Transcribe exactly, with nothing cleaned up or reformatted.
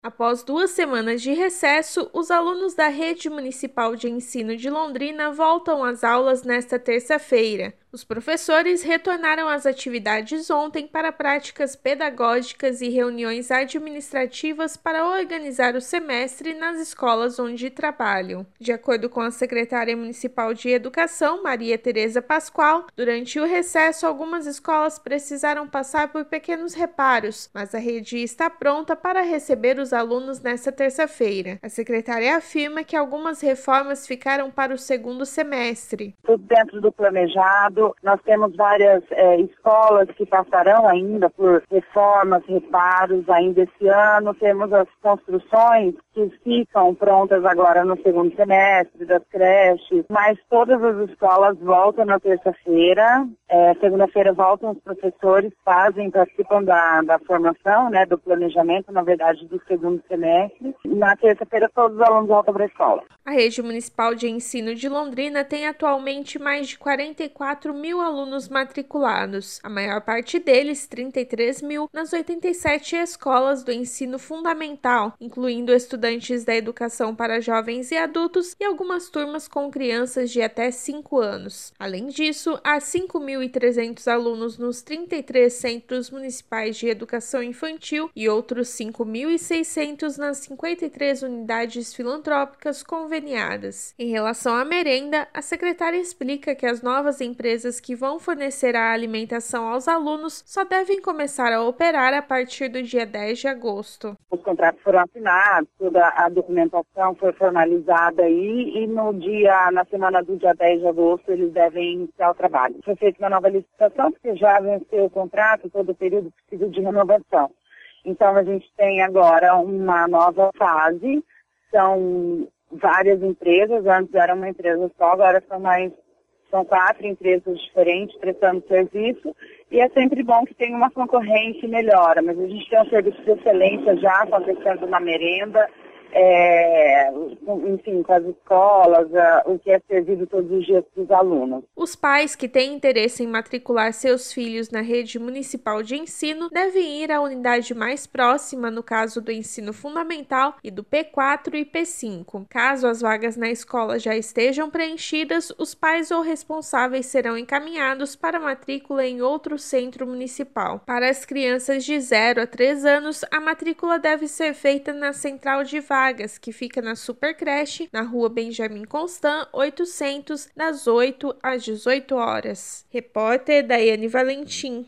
Após duas semanas de recesso, os alunos da Rede Municipal de Ensino de Londrina voltam às aulas nesta terça-feira. Os professores retornaram às atividades ontem para práticas pedagógicas e reuniões administrativas para organizar o semestre nas escolas onde trabalham. De acordo com a secretária municipal de Educação, Maria Tereza Pascoal, durante o recesso, algumas escolas precisaram passar por pequenos reparos, mas a rede está pronta para receber os alunos nesta terça-feira. A secretária afirma que algumas reformas ficaram para o segundo semestre. Tudo dentro do planejado. Nós temos várias é, escolas que passarão ainda por reformas, reparos ainda esse ano. Temos as construções que ficam prontas agora no segundo semestre das creches, mas todas as escolas voltam na terça-feira. É, segunda-feira voltam os professores, fazem, participam da, da formação, né, do planejamento, na verdade, do segundo semestre. Na terça-feira todos os alunos voltam para a escola. A Rede Municipal de Ensino de Londrina tem atualmente mais de quarenta e quatro mil alunos matriculados, a maior parte deles, trinta e três mil, nas oitenta e sete escolas do ensino fundamental, incluindo estudantes da educação para jovens e adultos e algumas turmas com crianças de até cinco anos. Além disso, há cinco mil e trezentos alunos nos trinta e três centros municipais de educação infantil e outros cinco mil e seiscentos nas cinquenta e três unidades filantrópicas conveniadas. Em relação à merenda, a secretária explica que as novas empresas que vão fornecer a alimentação aos alunos só devem começar a operar a partir do dia dez de agosto. Os contratos foram assinados, toda a documentação foi formalizada aí e no dia, na semana do dia dez de agosto eles devem iniciar o trabalho. Foi feita uma nova licitação porque já venceu o contrato, todo o período possível de renovação. Então a gente tem agora uma nova fase, são várias empresas, antes era uma empresa só, agora são mais São quatro empresas diferentes prestando serviço e é sempre bom que tenha uma concorrência e melhora, mas a gente tem um serviço de excelência já acontecendo na merenda, é, enfim, com as escolas, o que é servido todos os dias para os alunos. Os pais que têm interesse em matricular seus filhos na rede municipal de ensino devem ir à unidade mais próxima, no caso do ensino fundamental e do P quatro e P cinco. Caso as vagas na escola já estejam preenchidas, os pais ou responsáveis serão encaminhados para matrícula em outro centro municipal. Para as crianças de zero a três anos, a matrícula deve ser feita na central de vagas, que fica na Supercreche, na rua Benjamin Constant, oitocentos, das oito às dezoito horas. Repórter Daiane Valentim.